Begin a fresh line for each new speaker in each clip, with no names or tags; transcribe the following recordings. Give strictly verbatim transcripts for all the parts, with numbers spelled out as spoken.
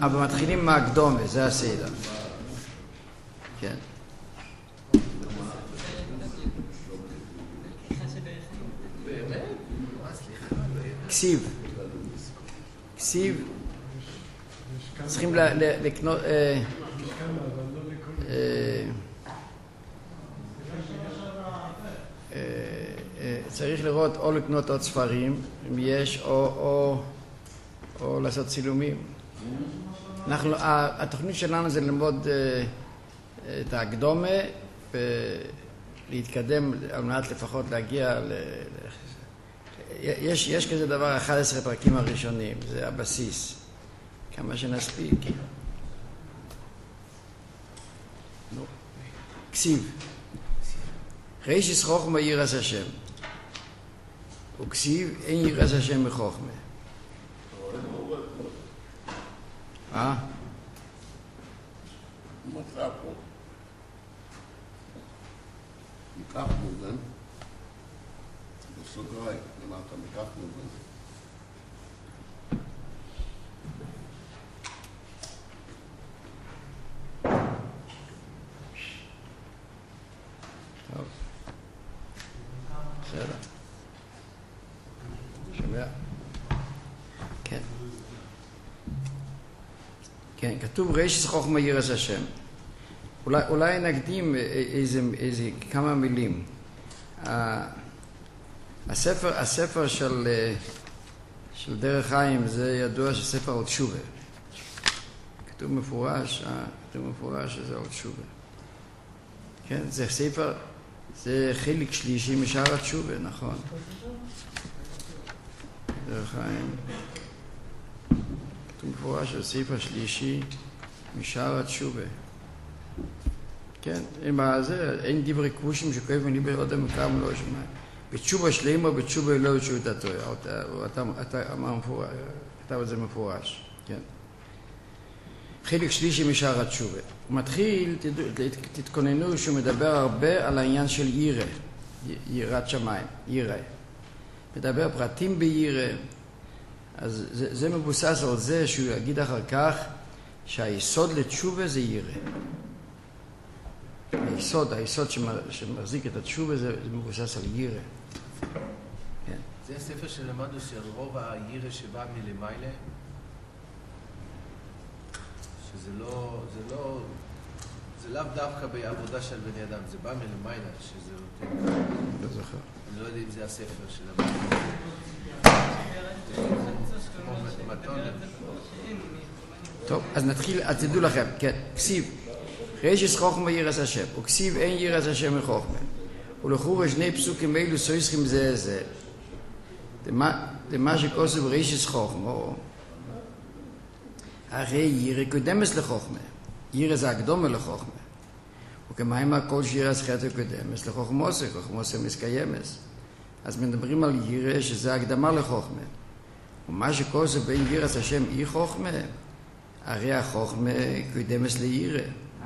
אבל מתחילים מהקדומה, זה הסדר. כן. כסיב. כסיב. צריכים לקנות... צריך לראות או לקנות עוד ספרים, אם יש, או, או, או לעשות צילומים. אנחנו, התוכנית שלנו זה ללמוד את ההקדומה ולהתקדם על מנת לפחות להגיע ל... יש, יש כזה דבר, אחד עשרה פרקים הראשונים, זה הבסיס. כמה שנספיק. כסיב. רישיס חוכמה יראת השם. וכסיב אין יראת השם מחוכמה. אה?
מצא פה. ניקח מובן. בסוגריים, אמרת ניקח מובן.
טוב. בסדר. שומע? כן. כן, כתוב רישיס חוכמה יראת השם. אולי, אולי נקדים איזה, איזה כמה מילים. הספר, הספר של, של דרך חיים זה ידוע שספר עוד תשובה. כתוב מפורש, כתוב מפורש שזה עוד תשובה. כן, זה ספר, זה חלק שלישי משאר התשובה, נכון? דרך חיים. כתוב מפורש שזה ספר שלישי משאר התשובה. כן, עם הזה, אין דברי כבושים שכואב אני בעוד המקרם לא שומע. בתשובה שלמה, בתשובה לא תשובה התורה. אתה אמר מפורש, כתב את זה מפורש, כן. חלק שלישי משאר התשובה. הוא מתחיל, תתכוננו שהוא מדבר הרבה על העניין של ירא, יראת שמיים, ירא. מדבר פרטים בירא, אז זה, זה מבוסס על זה שהוא יגיד אחר כך שהיסוד לתשובה זה ירא. היסוד, היסוד שמחזיק את התשובה זה, זה מבוסס על ירא. כן.
זה הספר שלמדנו של רוב הירא שבא מלמעלה, שזה לא, זה לא, זה לאו דווקא בעבודה של בני אדם, זה בא מלמעלה, שזה יותר...
לא זוכר.
אני לא יודע אם זה הספר שלמדנו.
טוב, אז נתחיל, אז תדעו לכם, כן, כסיב. רישיס חוכמה יראת השם, וכסיב אין יראת השם מחוכמה. ולכאורה שני פסוקים אלו סויסכים זה זה. דמה שכוסו ברישיס חוכמה, הרי ירא קודמס לחוכמה. ירא זה הקדומה לחוכמה. וכמיימה כל שיראת חטא קודמס לחוכמוסה, חוכמוסה מסקיימס. אז מדברים על ירא שזה הקדמה לחוכמה. ומה שכוסו בין יראת השם אי חוכמה, הרי החוכמה קודמס לירא.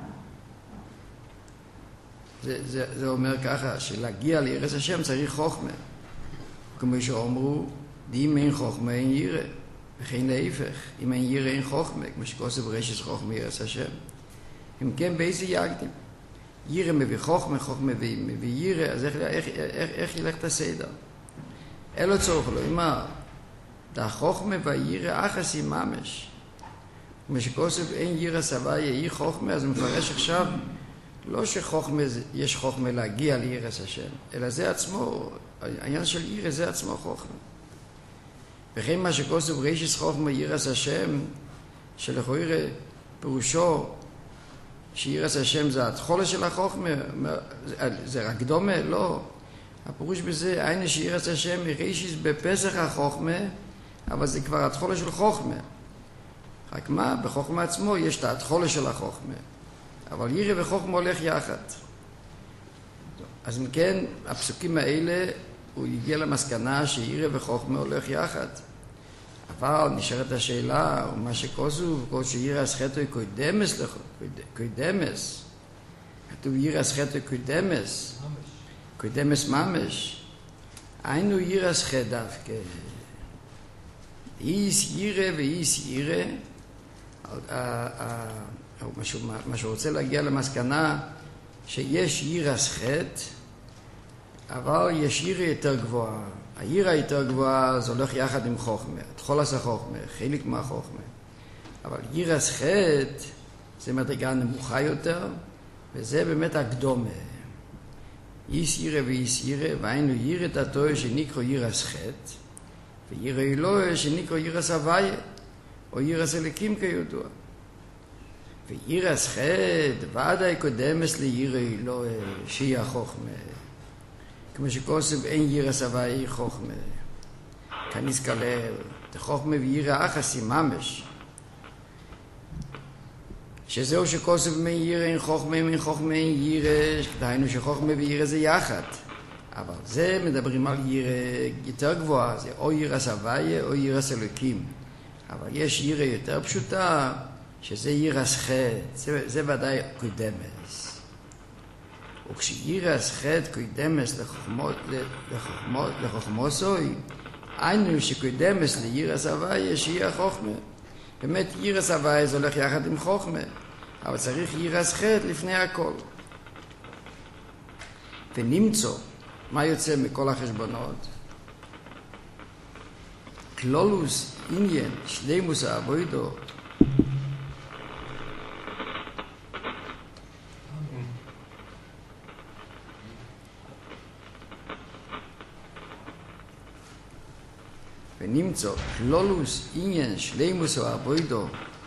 זה, זה, זה אומר ככה, שלהגיע ליראת השם צריך חוכמה. כמו שאומרו, אם אין חוכמה אין ירא, וכן להיפך, אם אין ירא אין חוכמה, כמו שכוסו ברישיס חוכמה יראת השם. אם כן, באיזה יגדים? ירא מביא חוכמה, חוכמה מביא ירא, אז איך, איך, איך, איך ילך את הסדר? אלו צורך לו, אמר, דה חוכמה והירא אחסי ממש. כמו שכוסו אין ירא סבאיה אי חוכמה, אז הוא מפרש עכשיו, לא שחוכמה, יש חוכמה להגיע ליראת השם, אלא זה עצמו, העניין של ירא זה עצמו חוכמה. וכן מה שכוסו ברישיס חוכמה יראת השם, שלכאורה פירושו שיראת השם זה התחולה של החוכמה, זה רק דומה? לא. הפירוש בזה, העניין שיראת השם רישיס בפסח החוכמה, אבל זה כבר התחולה של חוכמה. רק מה? בחוכמה עצמו יש את התחולה של החוכמה. אבל ירא וחוכמה הולך יחד. אז אם כן, הפסוקים האלה, הוא הגיע למסקנה שירא וחוכמה הולך יחד. אבל נשארת השאלה, מה שכוסו, כל שירא חטא קודמס, קודמס. כתוב ירא חטא קודמס. קודמס ממש. היינו ירא חטא דווקא. איס ירא ואיס ירא, מה שהוא רוצה להגיע למסקנה, שיש ירס חטא, אבל יש ירא יותר גבוהה. הירא יותר גבוהה זה הולך יחד עם חוכמה, תחול עשה חוכמה, חלק מהחוכמה. אבל ירס חטא זה מדרגה נמוכה יותר, וזה באמת הקדומה. איס ירא ואיס ירא, והיינו ירא תתוי שנקרא ירס חטא, וירא אלוהי שנקרא ירס הוויה, או ירס אלוקים כידוע. וירס חטא ודאי קודמס לירא אלוהי שהיא החוכמה. כמו שכוסף אין ירס הוויה חוכמה. כניס כלל, חוכמה וירא אחסי ממש. שזהו שכוסף מן ירא אין חוכמה, מן חוכמה אין ירא, דהיינו שחוכמה וירא זה יחד. אבל זה מדברים על ירא יותר גבוהה, זה או ירס הוויה או ירס אלוקים. אבל יש ירא יותר פשוטה, שזה ירס חטא, זה, זה ודאי קודמס. וכשירס חטא קודמס לחוכמות, לחוכמות, לחוכמוסוי, היינו שקודמס לירס הוויה שהיא החוכמה. באמת ירס הוויה זה הולך יחד עם חוכמה, אבל צריך ירס חטא לפני הכל. ונמצוא, מה יוצא מכל החשבונות? כלולוס עניין, שלימוס העבודו, ונמצא כלולוס עניין שלימוס העבודו,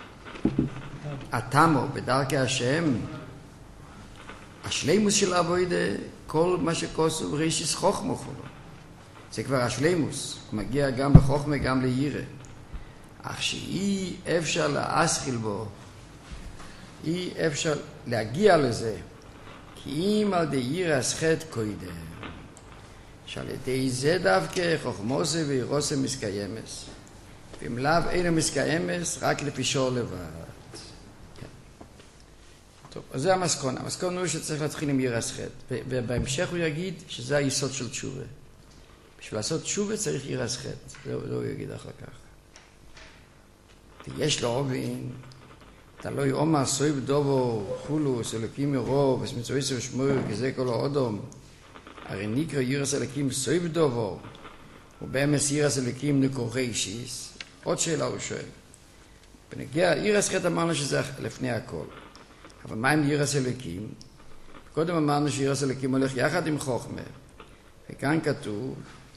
התאמו בדרכי השם, השלימוס של העבודה, כל מה שכוסו רישיס חוכמה חולו. זה כבר השלימוס, הוא מגיע גם לחוכמה, גם לירא. אך שאי אפשר להסחיל בו, אי אפשר להגיע לזה, כי אם על די ירס חטא קודם, שעל ידי זה דווקא חוכמוסה וירוסה מסקיימס, ואם לאו אינו מסקיימס, רק לפישור לבד. כן. טוב, אז זה המסקונה. המסקונה הוא שצריך להתחיל עם ירס חטא, ובהמשך הוא יגיד שזה היסוד של תשובה. בשביל לעשות תשובה צריך ירס חטא, זה הוא יגיד אחר כך. ויש לו עובין, תלוי עומר סויב דובו חולוס אלוקים ירוב וסמצואיס ושמור כזה כל האודום, הרי נקרא ירס אלוקים סויב דובו ובאמס ירס אלוקים נקרא רישיס. עוד שאלה הוא שואל, בנגיע ירס חטא אמרנו שזה לפני הכל, אבל מה עם ירס אלוקים? קודם אמרנו שירס אלוקים הולך יחד עם חוכמה, וכאן כתוב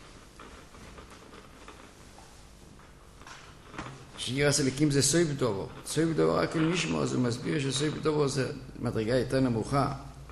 שירס אלוקים זה סויב דובו. סויב דובו רק אם נשמע, זה מסביר שסויב דובו זה מדרגה יותר נמוכה.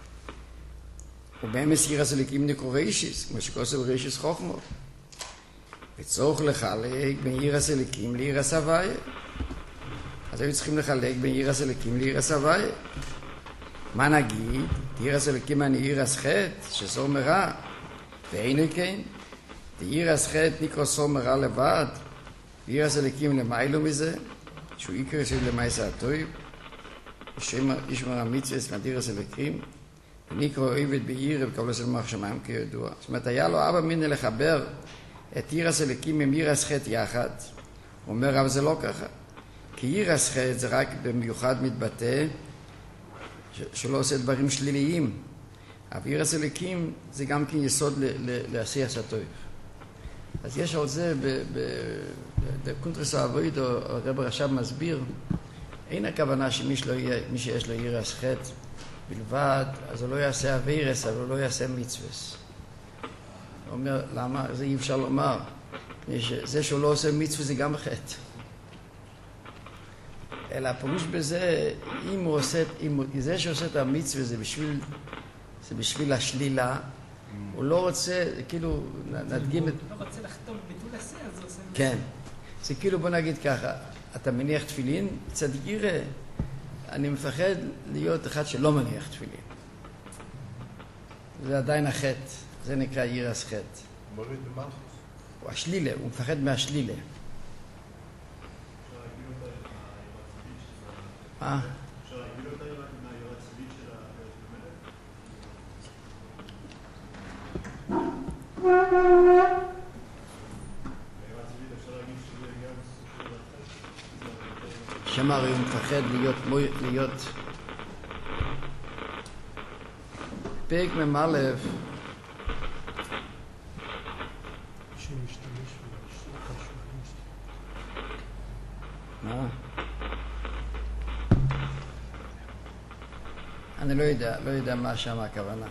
ובאמס ירס אלוקים נקרא רישיס, כמו שכוסף רישיס חוכמו. וצורך לחלק בין ירס אלוקים לירס הוויה. אז היו צריכים לחלק בין ירס אלוקים לירס הוויה. מה נגיד? ירס אלוקים אני ירס חטא, שסור מרע. ואינו כן. ירס חטא נקרא סור מרע לבד. ירס אלוקים למיילו מזה, שהוא עיקר של למעשה הטוב, ישמר המצווה מהירס אלוקים, ונקרא אוהבת בירא וקבלו של מוח שמיים כידוע. זאת אומרת, היה לו אבא מיני לחבר את ירס אלוקים עם ירס חטא יחד. הוא אומר, אבל זה לא ככה. כי ירס חטא זה רק במיוחד מתבטא שלא עושה דברים שליליים. אבל ירס אלוקים זה גם כן יסוד לעשיית הטוב. אז יש עוד זה, בקונטרס העבוד, הרב רש"ב מסביר, אין הכוונה שמי שיש לו ירס חטא בלבד, אז הוא לא יעשה אבירס, אבל הוא לא יעשה מצווס. הוא אומר, למה? זה אי אפשר לומר. זה שהוא לא עושה מצווה זה גם חטא. אלא הפירוש בזה, אם הוא עושה, אם זה שעושה את המצווה זה בשביל, זה בשביל השלילה, הוא לא רוצה, כאילו, נדגים את...
הוא לא רוצה לחתום ביטול עשה, אז הוא עושה...
כן. זה כאילו, בוא נגיד ככה, אתה מניח תפילין, צדיק יראה, אני מפחד להיות אחד שלא מניח תפילין. זה עדיין החטא, זה נקרא ירס חטא.
מוריד במלכוס.
הוא השלילה, הוא מפחד מהשלילה. אה?
אפשר להגיד אותה רק מהירה צבית של המלך? הירה צבית אפשר להגיד שזה גם סוג של...
אמר, הוא מפחד להיות, להיות פרק ממלא מה? אני לא יודע, לא יודע מה שם הכוונה.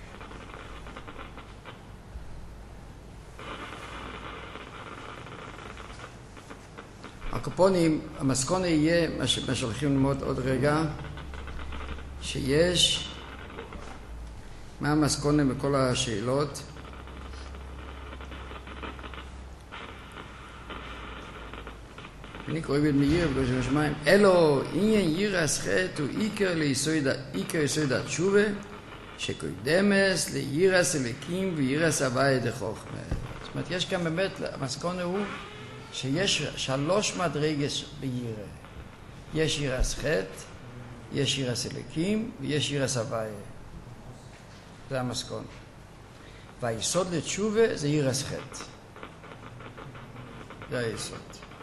הקופונים, המסקונה יהיה, מה שהולכים ללמוד עוד רגע, שיש, מה המסקונה בכל השאלות? אני קורא בית מאיר בגלל שבשמיים, אלו עניין ירס חטא הוא עיקר יסוד התשובה, שקודמס לירס אליקים וירס הווי דחוכמה. זאת אומרת, יש כאן באמת, המסקונה הוא, שיש שלוש מדרגות בירא. יש ירס חטא, יש ירס אליקים ויש ירס הווי. זה המסקונה. והיסוד לתשובה זה ירס חטא. זה היסוד.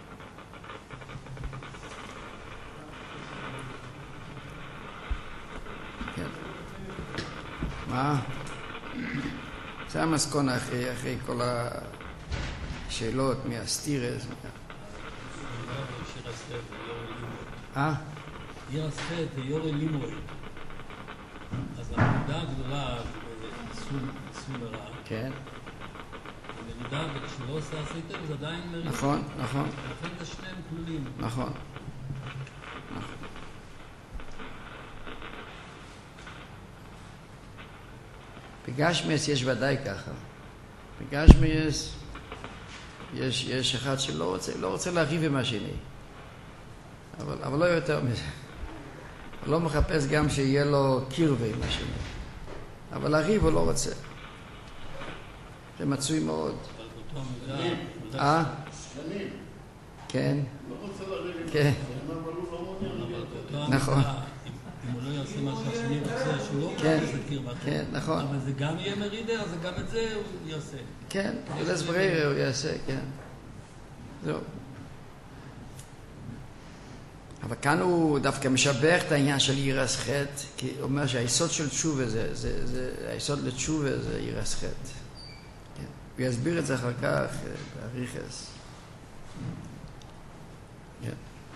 כן. מה? זה המסקונה אחרי, אחרי כל השאלות מהסטירס. אה?
ירס חטא, יורי לימוי. אז העבודה הגדולה סום הרע.
כן.
במידה וכשלא עושה עשיתם זה עדיין מריד.
נכון, נכון.
לכן את השניהם כלולים.
נכון. בגשמיאס יש ודאי ככה. בגשמיאס יש, יש אחד שלא רוצה, לא רוצה להריב עם השני. אבל, אבל לא יותר מזה. הוא לא מחפש גם שיהיה לו קרבה עם השני. אבל להריב הוא לא רוצה. זה מצוי מאוד. אה?
שכנים.
כן.
לא רוצה לריב.
כן.
אבל הוא לא מעוניין לריב.
נכון.
אם הוא לא יעשה מה שהשני רוצה, שהוא לא
כן,
רוצה קרבה.
כן, נכון.
אבל זה גם יהיה מרידה, אז גם את זה הוא יעשה.
כן, בלס בריירה הוא יעשה, כן. זהו. אבל כאן הוא דווקא משבח את העניין של ירס חטא, כי הוא אומר שהיסוד של תשובה זה, זה, זה, היסוד לתשובה זה ירס חטא. כן. הוא יסביר את זה אחר כך, באריכס. כן.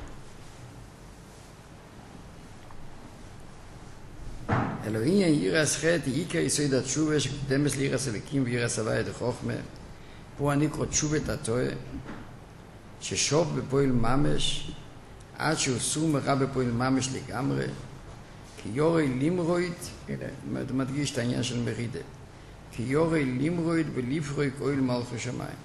אלוהים ירס חטא היא עיקר יסוד התשובה שקודמס לירס אליקים וירס הווי דחוכמה. פה הנקרא תשובת הטועה, ששוב בפועל ממש, עד שהוא סור מרע בפועל ממש לגמרי, כי יורי לימרויד, הנה, הוא מדגיש את העניין של מרידה, כי יורי לימרויד ולפרוי כהל מלכו שמיים.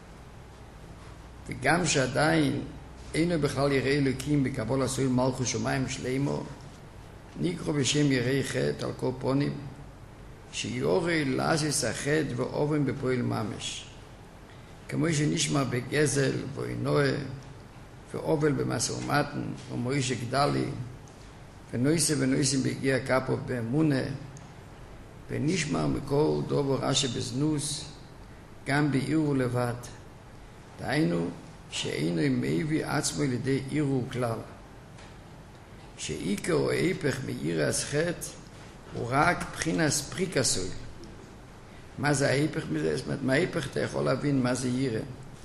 וגם שעדיין אינו בכלל ירא אלוקים בקבול עשוי מלכו שמיים שלמו, נקרא בשם יראי חטא על כל פונים, שיורי לזיס החטא ואובן בפועל ממש. כמו שנשמע בגזל ואינוה ואובל במסר ומתן ומוישה גדלי ונויסה ונויסים בהגיע קפו באמונה ונשמע מכל דובר רשע בזנוס גם בעירו לבד. דהיינו שאינו מביא עצמו לידי עירו כלל. שעיקר או היפך מירס חטא הוא רק בחינס פריקסוי. מה זה ההיפך מזה? זאת אומרת, מההיפך אתה יכול להבין מה זה ירא.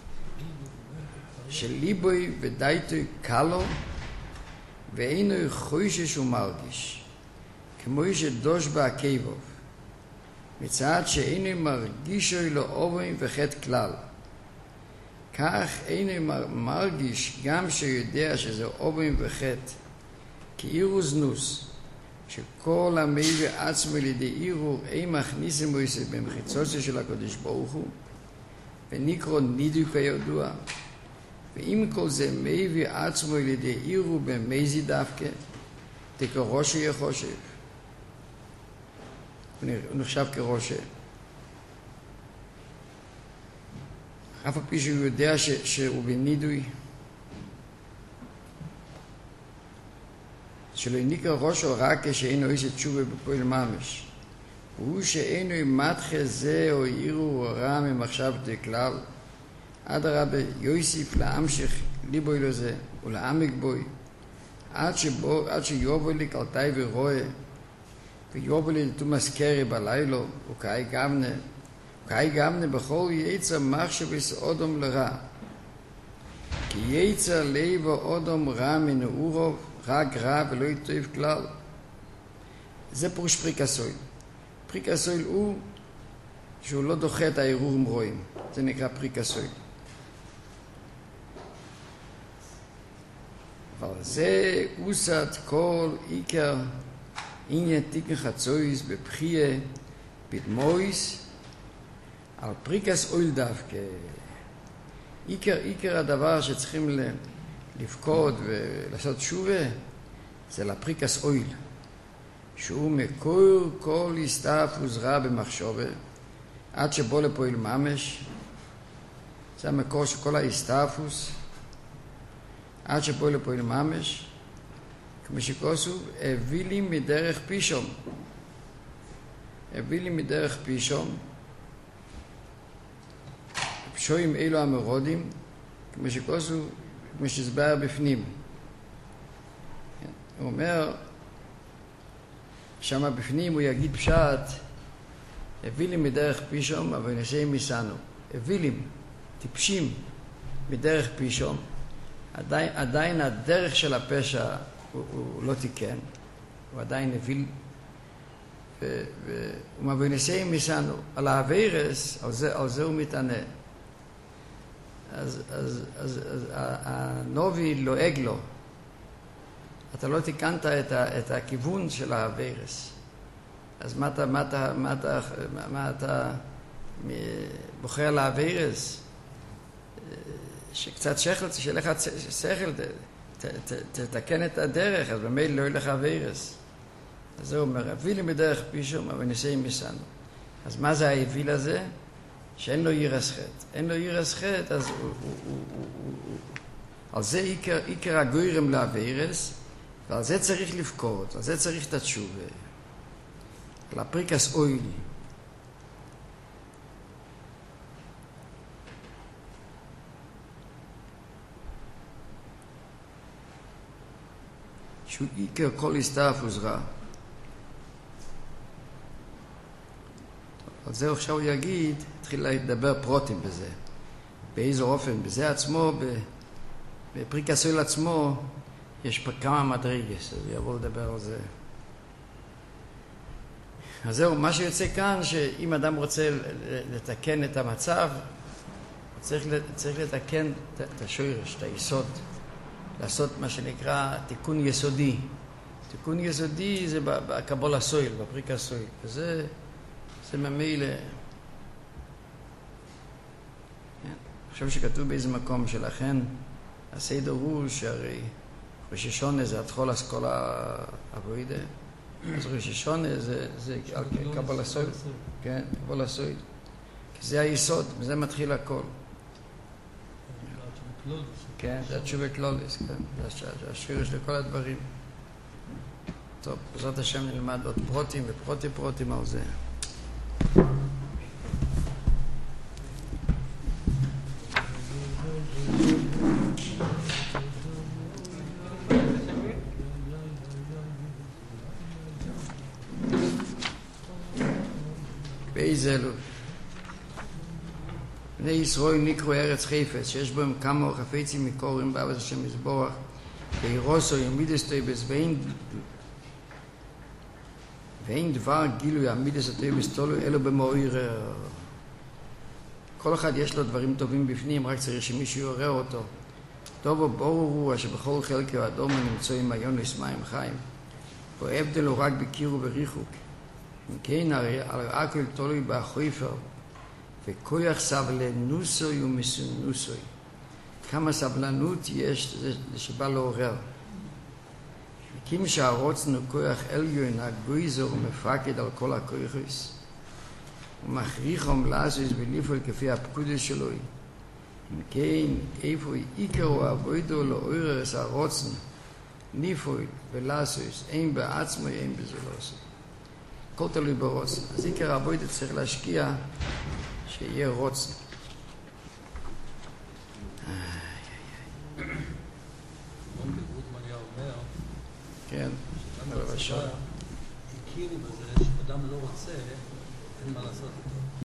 שליבוי ודייתוי קלו ואינו חוישש ומרגיש, כמו שדוש בעקבוב, מצד שאינו מרגישו לאובן וחטא כלל. כך אינו מרגיש גם שיודע שזה אובן וחטא, כי עירו זנוס, שכל המביא עצמו לידי עירו אין מכניסים מויסה במחיצוציה של הקדוש ברוך הוא, ונקרא נידוי כידוע, ואם כל זה מביא עצמו לידי עירו במזי דווקא, תקראשו יחושב. הוא נחשב כראשה. אף על פי שהוא יודע ש, שהוא בנידוי, שלא נקרא ראשו רק כשאינו עושה תשובה בפועל ממש. והוא שאינו מתחה זה או עירו רע ממחשבת כלל, אדרבה יוסיף להמשיך ליבוי לזה ולעמק בוי, עד שבו, עד שיובו לי קלטי ורואה, ויובו לי לתומס קרי בלילו, וקאי גמנה, וקאי גמנה בכל יצר מחשבס אודום לרע. כי יצר לב אודום רע מנעורוב, רק רע ולא יטוב כלל. זה פירוש פריק הסויל. פריק הסויל הוא שהוא לא דוחה את הערעורים רואים. זה נקרא פריק הסויל. אבל זה עושת כל עיקר עניין תיקן חצויס בבחיה בדמויס על פריקס אויל דווקא. עיקר, עיקר הדבר שצריכים לפקוד ולעשות שובה זה לפריקס אויל, שהוא מקור כל הסתעפוס רע במחשבה עד שבוא לפועל ממש. זה המקור של כל ההסתעפוס עד שבוא לפועל ממש, כמו שכוסו, הביא לי מדרך פישום. הביא לי מדרך פישום. פשועים אלו המרודים, כמו שכוסו, כמו שסבר בפנים. הוא אומר, שמה בפנים הוא יגיד פשט, הביא לי מדרך פישום, אבל נשאים מסענו. הביא לי, טיפשים, מדרך פישום. עדיין, עדיין הדרך של הפשע הוא, הוא לא תיקן, הוא עדיין הביל, ומבוינסים מסענו, על העבירס, על זה, על זה הוא מתענה. אז, אז, אז, אז הנובי לועג לו, אתה לא תיקנת את, ה, את הכיוון של העבירס, אז מה אתה, מה אתה, מה אתה, מה אתה בוחר לעבירס? שקצת שכל, שלך שכל, תתקן את הדרך, אז במילא לא ילך הווירס. אז זה אומר, הביא לי מדרך פישום, אבל ניסי מסענו. אז מה זה ההביל הזה? שאין לו ירס חטא. אין לו ירס חטא, אז הוא, הוא, הוא, הוא, הוא, על זה עיקר, עיקר הגוירם להווירס, ועל זה צריך לפקוד, על זה צריך את התשובה. על הפריקס אוילי. שהוא עיקר כל הסתעפוס רע. על זה עכשיו הוא יגיד, התחיל לדבר פרוטים בזה. באיזה אופן, בזה עצמו, בפריקס אויל עצמו, יש פה כמה מדרגס, אז הוא יבוא לדבר על זה. אז זהו, מה שיוצא כאן, שאם אדם רוצה לתקן את המצב, צריך, צריך לתקן את השורש, את היסוד. לעשות מה שנקרא תיקון יסודי. תיקון יסודי זה בקבול הסויל, בפריק הסויל. וזה זה ממילא. אני חושב שכתוב באיזה מקום שלכן, הסדר הוא שהרי ראש השונה זה התחול אסכולה אבוידה. אז ראש השונה זה, זה קבול הסויל. כן, קבול הסויל. כי זה היסוד, וזה מתחיל הכל. כן, זה התשובה כלוליס, כן, זה השורש לכל הדברים. טוב, בעזרת השם נלמד עוד פרוטים ופרוטי פרוטים על זה. באיזה אלו בני ישראל נקראו ארץ חפץ, שיש בהם כמה חפצים מקורים באבס השם מזבוח, ואירוסו ימידס טויבס, ואין, ואין דבר גילוי המידס הטויבס תולו, אלו במועיר. כל אחד יש לו דברים טובים בפנים, רק צריך שמישהו יעורר אותו. טוב וברור הוא, אשר בכל חלקי האדום נמצאים היום לסמיים חיים. וההבדל הוא רק בקיר ובריחוק. אם כן, הרי הכל תולוי בחויפר, וכוח סבלנוסוי ומסונוסוי. כמה סבלנות יש זה שבא לעורר. כי שהרוצנו כוח עליון הגויזר ומפקד על כל הכוחס, ומכריחם לעשות ולפעול כפי הפקודה שלו. אם כן, איפה עיקרו עבודו לעורר את הרוצן, לפעול ולעשות, אין בעצמו, אין בזה לעשות. הכל תלוי ברוצן. אז עיקר העבודה צריך להשקיע שיהיה רוצן.
רוטמן היה אומר
כן,
למה
אבל
הצבא
השור.
הכיר בזה שאדם לא רוצה, אין מה לעשות איתו.